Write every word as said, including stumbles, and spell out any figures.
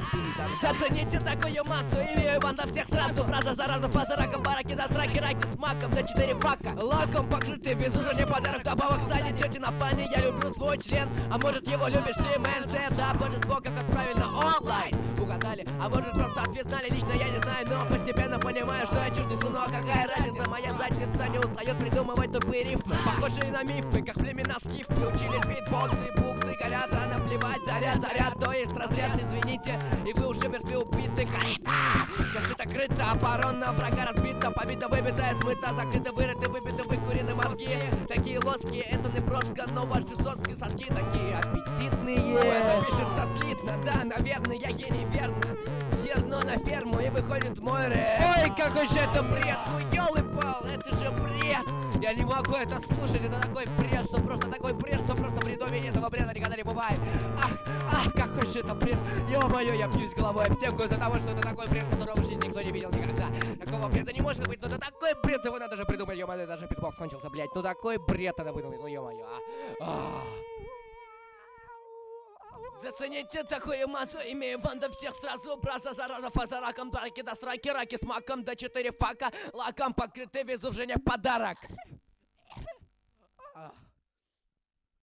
битом. Зацените такую массу, имею банда всех сразу. Фраза зараза, фаза раком, бараки до сраки, раки с маком, до четыре фака. Лаком покрытый, без уже подарок, добавок саничете на плане. Я люблю свой член, а может его любишь ты, мэн. Да, божество, как правильно, онлайн. Угадали, а может просто ответ знали. Лично я не знаю, но постепенно понимаю, что я чушь несу. Ну а какая разница, моя задница не устает придумывать тупые рифмы, похожие на мифы, как племена скиф. Приучились битбоксы, буксы, горят, а наплевать, заряд, заряд, то есть разряд, извините. И вы уже мертвы, убиты, корыто. Защита крыта, оборона врага разбита, побита, выбитая, смыта, закрыта, вырыты, выбиты, выкурены мозги. Такие лоски, это не броска, но ваши соски, соски такие аппетитные. Это пишется слитно, да, наверное, я гений, верно. Ерно на ферму и выходит мой рэп. Ой, какой же это бред, ну ёлы-пал, это же бред. Я не могу это слушать, это такой бред, что просто такой бред, что просто бредовее этого бреда никогда не бывает. Ах, ах, какой же это бред, ё-моё, я бьюсь головой об стенку из-за того, что это такой бред, которого в жизни никто не видел никогда. Такого бреда не может быть, но это такой бред, его надо же придумать, ё-моё, даже битбокс кончился, блядь. Ну такой бред надо выдумать, ну ё-моё, а. Ах. Зацените такую массу, имею банда всех сразу. Браза, зараза, фаза, раком, бараки до страйки, раки с маком, до четыре фака. Лаком покрытый, везу в жене подарок.